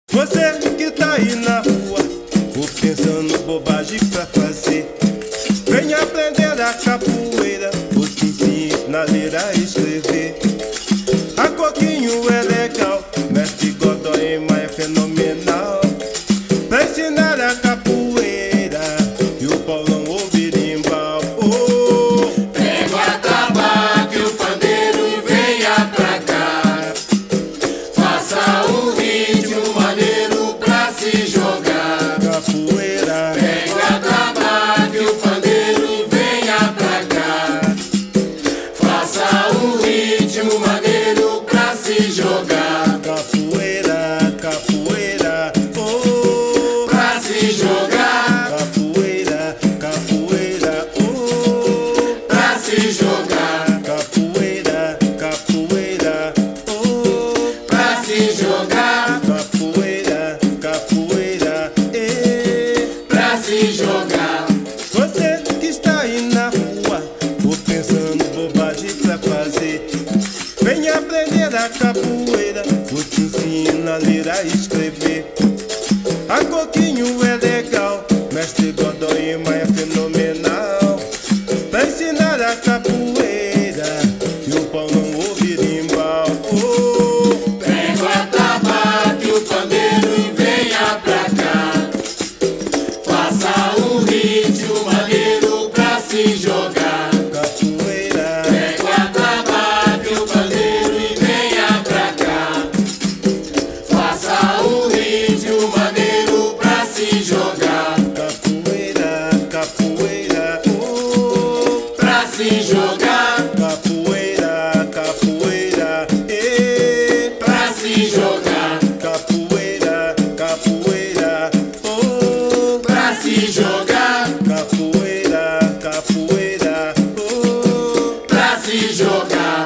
Você que tá aí na rua, ou pensando bobagem pra fazer, venha aprender a capoeira, vou te ensinar a ler, a escrever. A coquinho é legal, mestre Godoema é fenomenal. Pra ensinar a capoeira, e o Paulão ou berimbau. Oh, pega o atabaque e o pandeiro e venha pra cá. Faça um ritmo maneiro pra se jogar. capoeira, Pega o atabaque e o pandeiro e venha pra cá. Faça um ritmo maneiro pra se jogar. capoeira, capoeira, oh, Pra se jogar, capoeira, capoeira, oh, pra se jogar, capoeira, capoeira, oh, pra se jogar, capoeira, capoeira, pra se jogar. Você que está aí na rua, ou pensando bobagem pra fazer, venha aprender a capoeira, vou te ensinar a ler, a escrever. A coquinho é legal, mestre